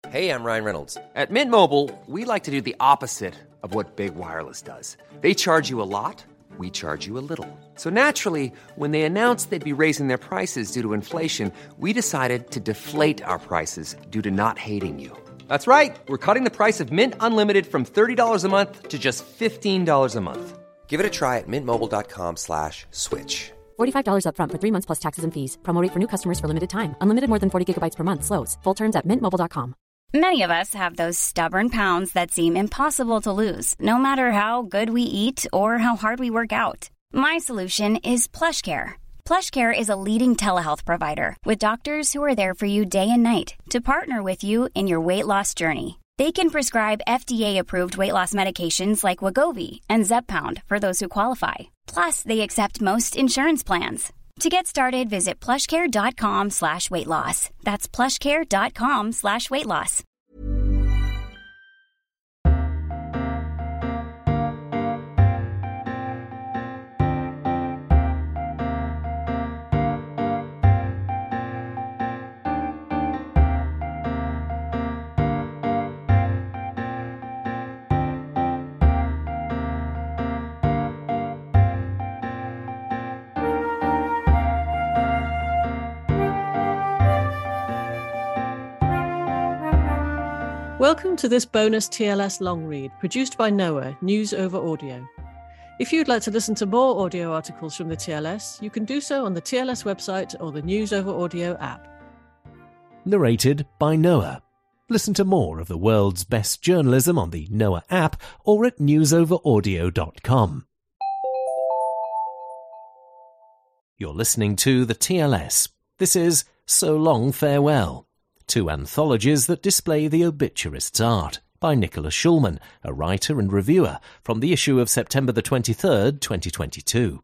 Hey, I'm Ryan Reynolds. At Mint Mobile, we like to do the opposite of what Big Wireless does. They charge you a lot, we charge you a little. So naturally, when they announced they'd be raising their prices due to inflation, we decided to deflate our prices due to not hating you. That's right. We're cutting the price of Mint Unlimited from $30 a month to just $15 a month. Give it a try at mintmobile.com/switch. $45 up front for 3 months plus taxes and fees. Promo rate for new customers for limited time. Unlimited more than 40 gigabytes per month. Slows full terms at mintmobile.com. Many of us have those stubborn pounds that seem impossible to lose, no matter how good we eat or how hard we work out. My solution is PlushCare. PlushCare is a leading telehealth provider with doctors who are there for you day and night to partner with you in your weight loss journey. They can prescribe FDA-approved weight loss medications like Wegovy and Zepbound for those who qualify. Plus, they accept most insurance plans. To get started, visit plushcare.com/weightloss. That's plushcare.com/weightloss. Welcome to this bonus TLS long read, produced by Noah, News Over Audio. If you'd like to listen to more audio articles from the TLS, you can do so on the TLS website or the News Over Audio app. Narrated by Noah. Listen to more of the world's best journalism on the Noah app or at newsoveraudio.com. You're listening to the TLS. This is So Long Farewell. 2 anthologies that display the obituarist's art, by Nicholas Schulman, a writer and reviewer, from the issue of September the 23rd, 2022.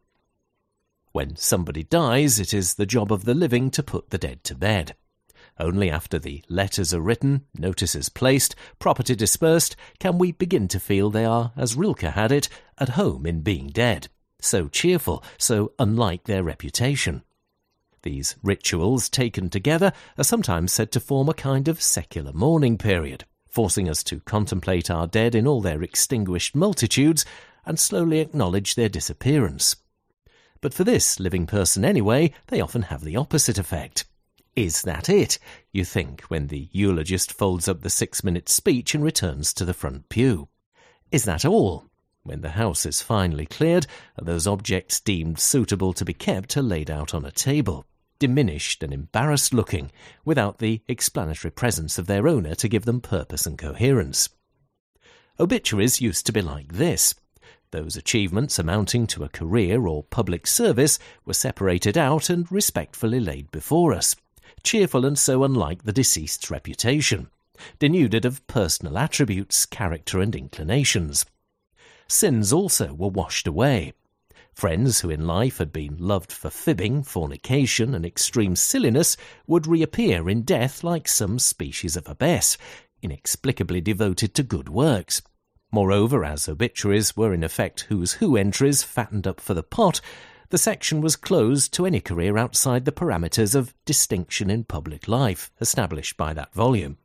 When somebody dies, it is the job of the living to put the dead to bed. Only after the letters are written, notices placed, property dispersed, can we begin to feel they are, as Rilke had it, at home in being dead, so cheerful, so unlike their reputation. These rituals, taken together, are sometimes said to form a kind of secular mourning period, forcing us to contemplate our dead in all their extinguished multitudes and slowly acknowledge their disappearance. But for this living person anyway, they often have the opposite effect. Is that it, you think, when the eulogist folds up the 6-minute speech and returns to the front pew? Is that all, when the house is finally cleared and those objects deemed suitable to be kept are laid out on a table, diminished and embarrassed looking, without the explanatory presence of their owner to give them purpose and coherence? Obituaries used to be like this. Those achievements amounting to a career or public service were separated out and respectfully laid before us, cheerful and so unlike the deceased's reputation, denuded of personal attributes, character and inclinations. Sins also were washed away. Friends who in life had been loved for fibbing, fornication and extreme silliness would reappear in death like some species of abbess, inexplicably devoted to good works. Moreover, as obituaries were in effect who's who entries fattened up for the pot, the section was closed to any career outside the parameters of distinction in public life established by that volume.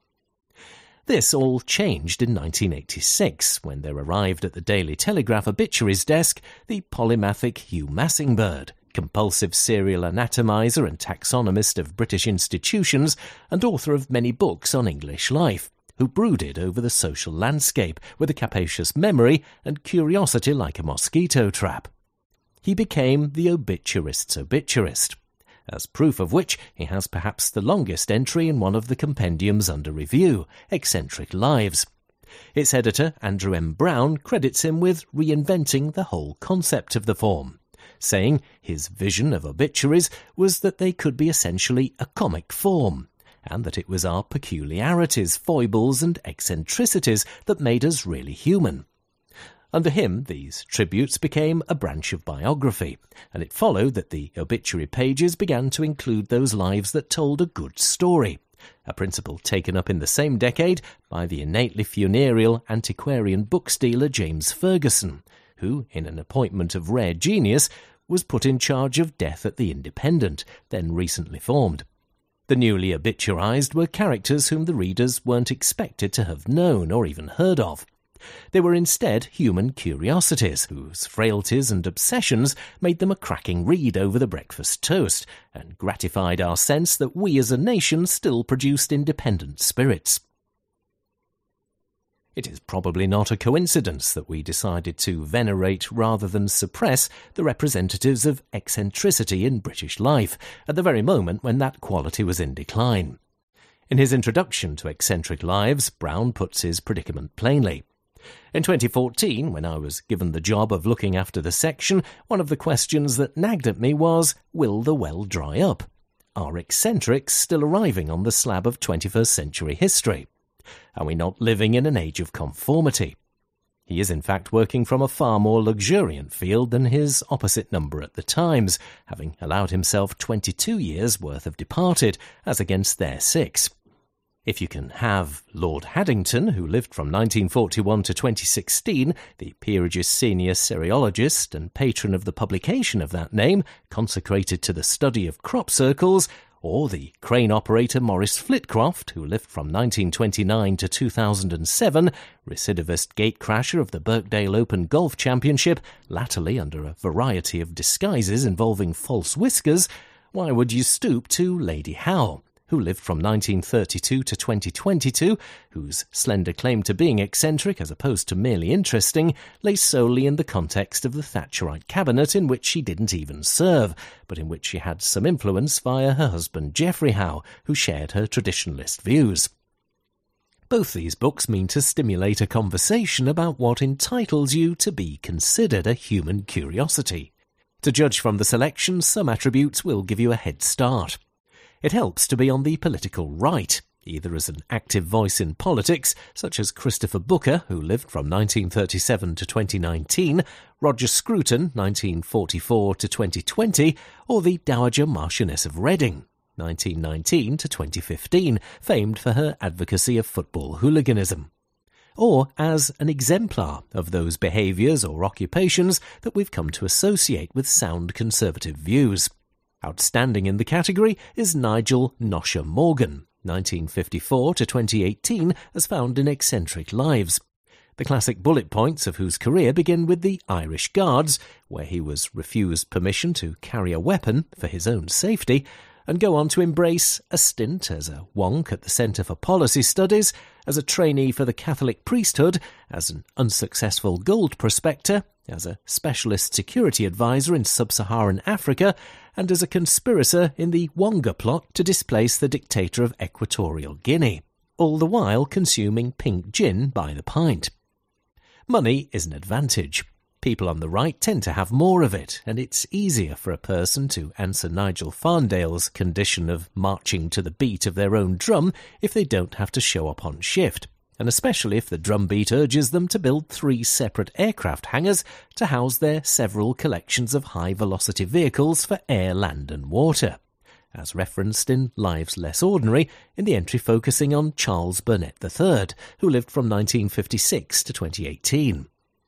This all changed in 1986, when there arrived at the Daily Telegraph obituaries desk the polymathic Hugh Massingbird, compulsive serial anatomiser and taxonomist of British institutions and author of many books on English life, who brooded over the social landscape with a capacious memory and curiosity like a mosquito trap. He became the obituarist's obituarist, as proof of which he has perhaps the longest entry in one of the compendiums under review, Eccentric Lives. Its editor, Andrew M. Brown, credits him with reinventing the whole concept of the form, saying his vision of obituaries was that they could be essentially a comic form, and that it was our peculiarities, foibles and eccentricities that made us really human. Under him, these tributes became a branch of biography, and it followed that the obituary pages began to include those lives that told a good story, a principle taken up in the same decade by the innately funereal antiquarian book dealer James Ferguson, who, in an appointment of rare genius, was put in charge of Death at the Independent, then recently formed. The newly obituarised were characters whom the readers weren't expected to have known or even heard of. They were instead human curiosities, whose frailties and obsessions made them a cracking read over the breakfast toast, and gratified our sense that we as a nation still produced independent spirits. It is probably not a coincidence that we decided to venerate rather than suppress the representatives of eccentricity in British life, at the very moment when that quality was in decline. In his introduction to Eccentric Lives, Brown puts his predicament plainly. In 2014, when I was given the job of looking after the section, one of the questions that nagged at me was, will the well dry up? Are eccentrics still arriving on the slab of 21st century history? Are we not living in an age of conformity? He is in fact working from a far more luxuriant field than his opposite number at the Times, having allowed himself 22 years' worth of departed, as against their 6. If you can have Lord Haddington, who lived from 1941 to 2016, the peerage's senior seriologist and patron of the publication of that name, consecrated to the study of crop circles, or the crane operator Maurice Flitcroft, who lived from 1929 to 2007, recidivist gatecrasher of the Birkdale Open Golf Championship, latterly under a variety of disguises involving false whiskers, why would you stoop to Lady Howe, who lived from 1932 to 2022, whose slender claim to being eccentric as opposed to merely interesting lay solely in the context of the Thatcherite cabinet in which she didn't even serve, but in which she had some influence via her husband Geoffrey Howe, who shared her traditionalist views. Both these books mean to stimulate a conversation about what entitles you to be considered a human curiosity. To judge from the selection, some attributes will give you a head start. It helps to be on the political right, either as an active voice in politics, such as Christopher Booker, who lived from 1937 to 2019, Roger Scruton, 1944 to 2020, or the Dowager Marchioness of Reading, 1919 to 2015, famed for her advocacy of football hooliganism. Or as an exemplar of those behaviours or occupations that we've come to associate with sound conservative views. Outstanding in the category is Nigel Nosher Morgan, 1954 to 2018, as found in Eccentric Lives. The classic bullet points of whose career begin with the Irish Guards, where he was refused permission to carry a weapon for his own safety, and go on to embrace a stint as a wonk at the Centre for Policy Studies, as a trainee for the Catholic priesthood, as an unsuccessful gold prospector, as a specialist security advisor in sub-Saharan Africa, and as a conspirator in the Wonga plot to displace the dictator of Equatorial Guinea, all the while consuming pink gin by the pint. Money is an advantage. People on the right tend to have more of it, and it's easier for a person to answer Nigel Farndale's condition of marching to the beat of their own drum if they don't have to show up on shift, and especially if the drumbeat urges them to build 3 separate aircraft hangars to house their several collections of high-velocity vehicles for air, land and water, as referenced in Lives Less Ordinary in the entry focusing on Charles Burnett III, who lived from 1956 to 2018.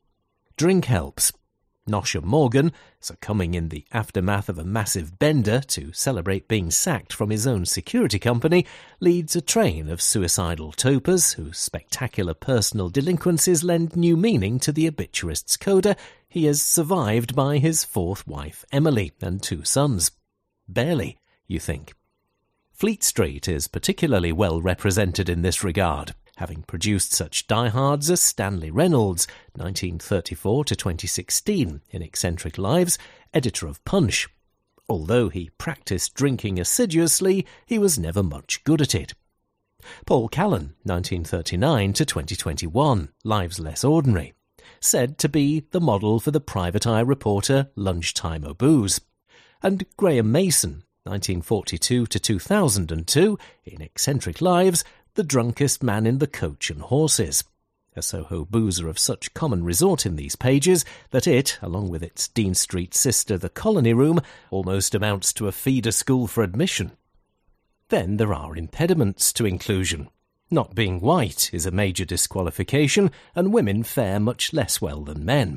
Drink helps. Nosher Morgan, succumbing in the aftermath of a massive bender to celebrate being sacked from his own security company, leads a train of suicidal topers whose spectacular personal delinquencies lend new meaning to the obituarist's coda. He is survived by his 4th wife Emily and 2 sons. Barely, you think. Fleet Street is particularly well represented in this regard, having produced such diehards as Stanley Reynolds, 1934 to 2016, in Eccentric Lives, editor of Punch. Although he practised drinking assiduously, he was never much good at it. Paul Callan, 1939 to 2021, Lives Less Ordinary, said to be the model for the private eye reporter Lunchtime O'Booze. And Graham Mason, 1942 to 2002, in Eccentric Lives, the drunkest man in the Coach and Horses, a Soho boozer of such common resort in these pages that it, along with its Dean Street sister the Colony Room, almost amounts to a feeder school for admission. Then there are impediments to inclusion. Not being white is a major disqualification, and women fare much less well than men.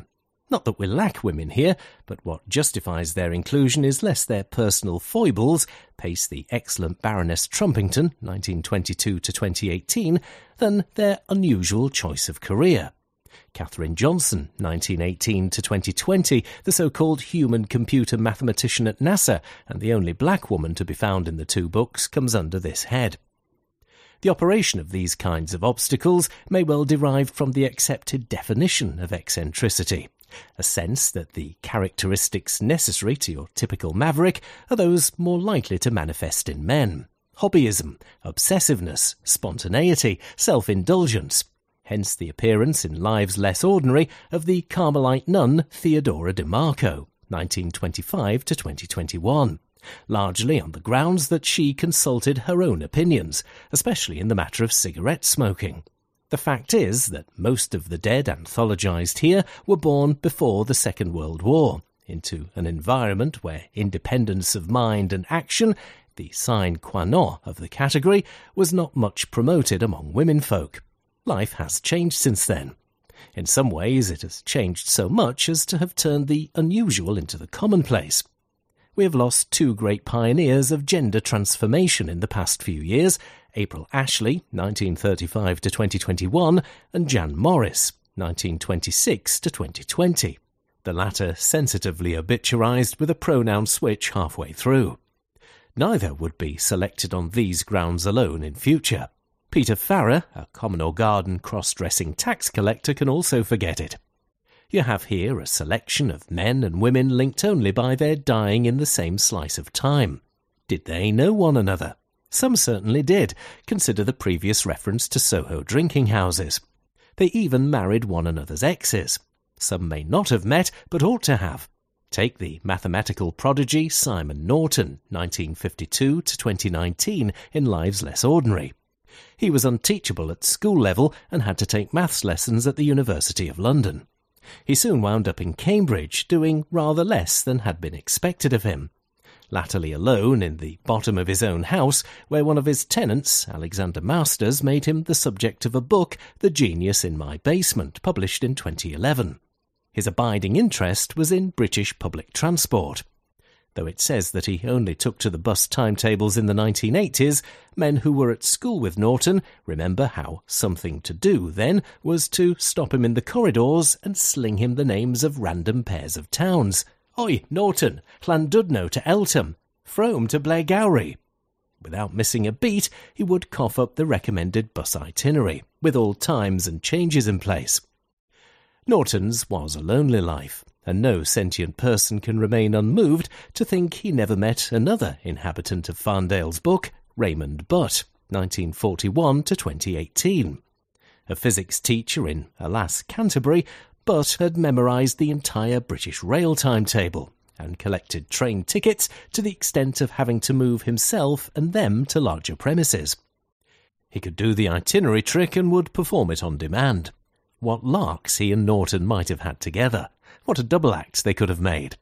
Not that we lack women here, but what justifies their inclusion is less their personal foibles, pace the excellent Baroness Trumpington, 1922 to 2018, than their unusual choice of career. Katherine Johnson, 1918 to 2020, the so-called human-computer mathematician at NASA, and the only black woman to be found in the two books, comes under this head. The operation of these kinds of obstacles may well derive from the accepted definition of eccentricity, a sense that the characteristics necessary to your typical maverick are those more likely to manifest in men. Hobbyism, obsessiveness, spontaneity, self-indulgence. Hence the appearance in Lives Less Ordinary of the Carmelite nun Theodora de Marco, 1925 to 2021, largely on the grounds that she consulted her own opinions, especially in the matter of cigarette smoking. The fact is that most of the dead anthologized here were born before the Second World War, into an environment where independence of mind and action, the sine qua non of the category, was not much promoted among womenfolk. Life has changed since then. In some ways it has changed so much as to have turned the unusual into the commonplace. We have lost two great pioneers of gender transformation in the past few years, April Ashley, 1935 to 2021, and Jan Morris, 1926 to 2020, the latter sensitively obituarized with a pronoun switch halfway through. Neither would be selected on these grounds alone in future. Peter Farrer, a common or garden cross-dressing tax collector, can also forget it. You have here a selection of men and women linked only by their dying in the same slice of time. Did they know one another? Some certainly did. Consider the previous reference to Soho drinking houses. They even married one another's exes. Some may not have met, but ought to have. Take the mathematical prodigy Simon Norton, 1952 to 2019, in Lives Less Ordinary. He was unteachable at school level and had to take maths lessons at the University of London. He soon wound up in Cambridge, doing rather less than had been expected of him. Latterly alone in the bottom of his own house, where one of his tenants, Alexander Masters, made him the subject of a book, The Genius in My Basement, published in 2011. His abiding interest was in British public transport. Though it says that he only took to the bus timetables in the 1980s, men who were at school with Norton remember how something to do then was to stop him in the corridors and sling him the names of random pairs of towns. Oi, Norton, Llandudno to Eltham, Frome to Blairgowrie. Without missing a beat, he would cough up the recommended bus itinerary, with all times and changes in place. Norton's was a lonely life, and no sentient person can remain unmoved to think he never met another inhabitant of Farndale's book, Raymond Butt, 1941 to 2018. A physics teacher in, alas, Canterbury, Butt had memorised the entire British rail timetable and collected train tickets to the extent of having to move himself and them to larger premises. He could do the itinerary trick and would perform it on demand. What larks he and Norton might have had together. What a double act they could have made.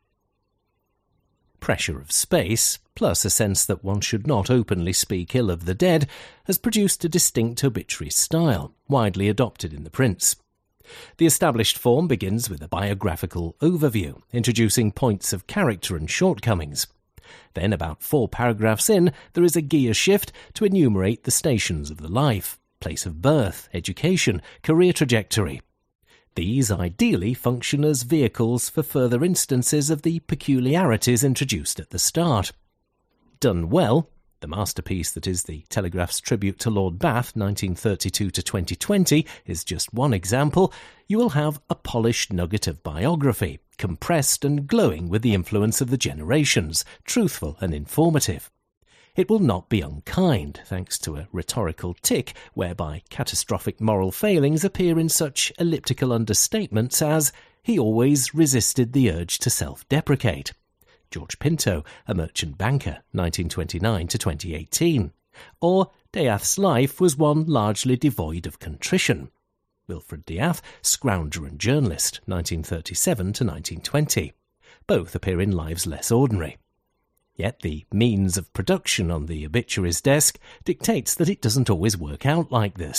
Pressure of space, plus a sense that one should not openly speak ill of the dead, has produced a distinct obituary style, widely adopted in the prints. The established form begins with a biographical overview, introducing points of character and shortcomings. Then, about 4 paragraphs in, there is a gear shift to enumerate the stations of the life, place of birth, education, career trajectory. These ideally function as vehicles for further instances of the peculiarities introduced at the start. Done well, the masterpiece that is the Telegraph's tribute to Lord Bath, 1932 to 2020, is just one example. You will have a polished nugget of biography, compressed and glowing with the influence of the generations, truthful and informative. It will not be unkind, thanks to a rhetorical tick whereby catastrophic moral failings appear in such elliptical understatements as, he always resisted the urge to self-deprecate. George Pinto, a merchant banker, 1929 to 2018. Or, Death's life was one largely devoid of contrition. Wilfred Death, scrounger and journalist, 1937 to 1920. Both appear in Lives Less Ordinary. Yet the means of production on the obituaries desk dictates that it doesn't always work out like this.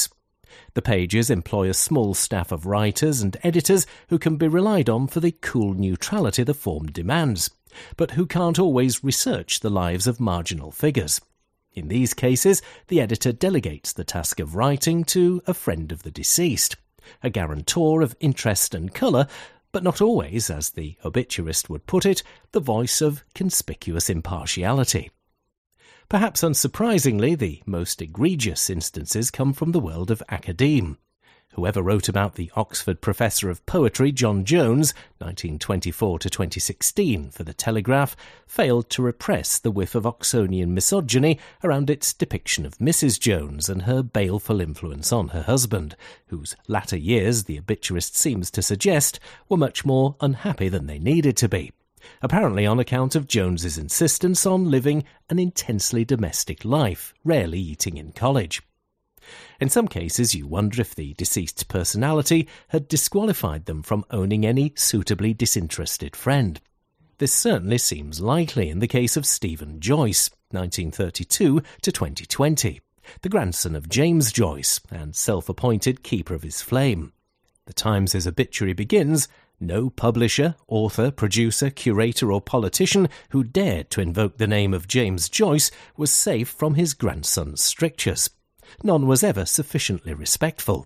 The pages employ a small staff of writers and editors who can be relied on for the cool neutrality the form demands, but who can't always research the lives of marginal figures. In these cases, the editor delegates the task of writing to a friend of the deceased, a guarantor of interest and colour, but not always, as the obituarist would put it, the voice of conspicuous impartiality. Perhaps unsurprisingly, the most egregious instances come from the world of academe. Whoever wrote about the Oxford professor of poetry John Jones, 1924 to 2016, for The Telegraph, failed to repress the whiff of Oxonian misogyny around its depiction of Mrs. Jones and her baleful influence on her husband, whose latter years, the obituarist seems to suggest, were much more unhappy than they needed to be, apparently on account of Jones's insistence on living an intensely domestic life, rarely eating in college. In some cases, you wonder if the deceased's personality had disqualified them from owning any suitably disinterested friend. This certainly seems likely in the case of Stephen Joyce, 1932 to 2020, the grandson of James Joyce and self-appointed keeper of his flame. The Times' obituary begins, "No publisher, author, producer, curator or politician who dared to invoke the name of James Joyce was safe from his grandson's strictures. None was ever sufficiently respectful."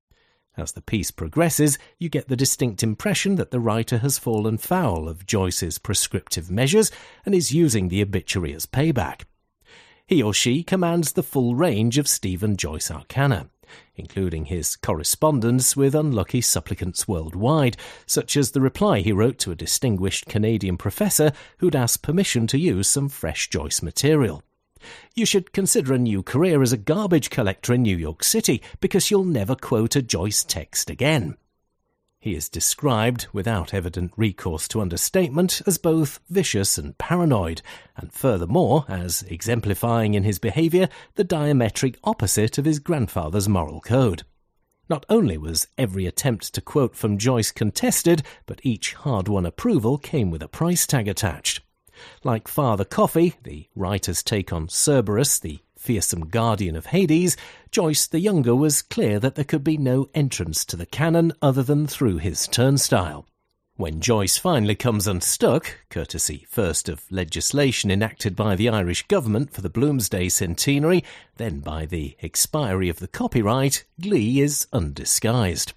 As the piece progresses, you get the distinct impression that the writer has fallen foul of Joyce's prescriptive measures and is using the obituary as payback. He or she commands the full range of Stephen Joyce arcana, including his correspondence with unlucky supplicants worldwide, such as the reply he wrote to a distinguished Canadian professor who'd asked permission to use some fresh Joyce material. "You should consider a new career as a garbage collector in New York City because you'll never quote a Joyce text again." He is described, without evident recourse to understatement, as both vicious and paranoid, and furthermore as exemplifying in his behaviour the diametric opposite of his grandfather's moral code. Not only was every attempt to quote from Joyce contested, but each hard-won approval came with a price tag attached. Like Father Coffey, the writer's take on Cerberus, the fearsome guardian of Hades, Joyce the Younger was clear that there could be no entrance to the canon other than through his turnstile. When Joyce finally comes unstuck, courtesy first of legislation enacted by the Irish government for the Bloomsday centenary, then by the expiry of the copyright, glee is undisguised.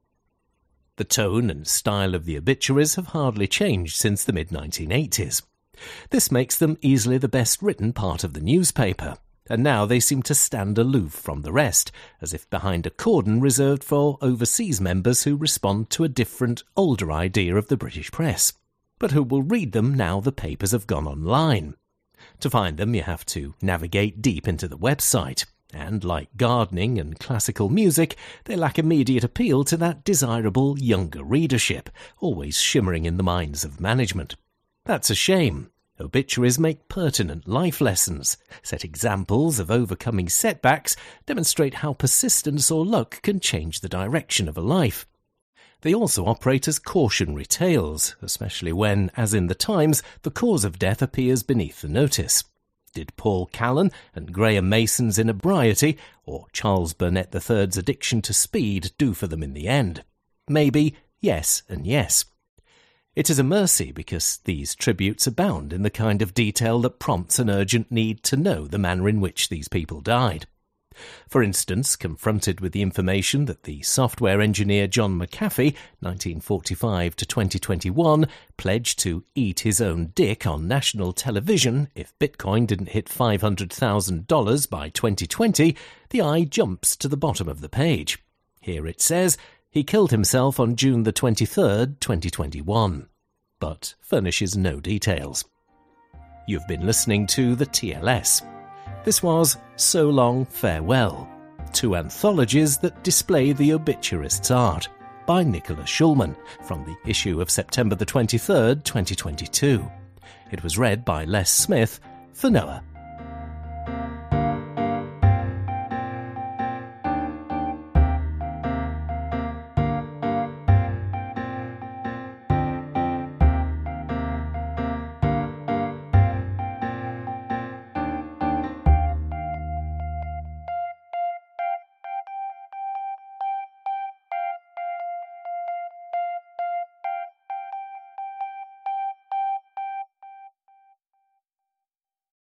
The tone and style of the obituaries have hardly changed since the mid-1980s. This makes them easily the best-written part of the newspaper, and now they seem to stand aloof from the rest, as if behind a cordon reserved for overseas members who respond to a different, older idea of the British press, but who will read them now the papers have gone online. To find them, you have to navigate deep into the website, and like gardening and classical music, they lack immediate appeal to that desirable younger readership, always shimmering in the minds of management. That's a shame. Obituaries make pertinent life lessons, set examples of overcoming setbacks, demonstrate how persistence or luck can change the direction of a life. They also operate as cautionary tales, especially when, as in the Times, the cause of death appears beneath the notice. Did Paul Callan and Graham Mason's inebriety, or Charles Burnett III's addiction to speed, do for them in the end? Maybe, yes and yes. It is a mercy because these tributes abound in the kind of detail that prompts an urgent need to know the manner in which these people died. For instance, confronted with the information that the software engineer John McAfee, 1945 to 2021, pledged to eat his own dick on national television if Bitcoin didn't hit $500,000 by 2020, the eye jumps to the bottom of the page. Here it says, he killed himself on June the 23rd, 2021, but furnishes no details. You've been listening to the TLS. This was So Long, Farewell, 2 anthologies that display the obituarist's art, by Nicola Schulman, from the issue of September the 23rd, 2022. It was read by Les Smith for Noah.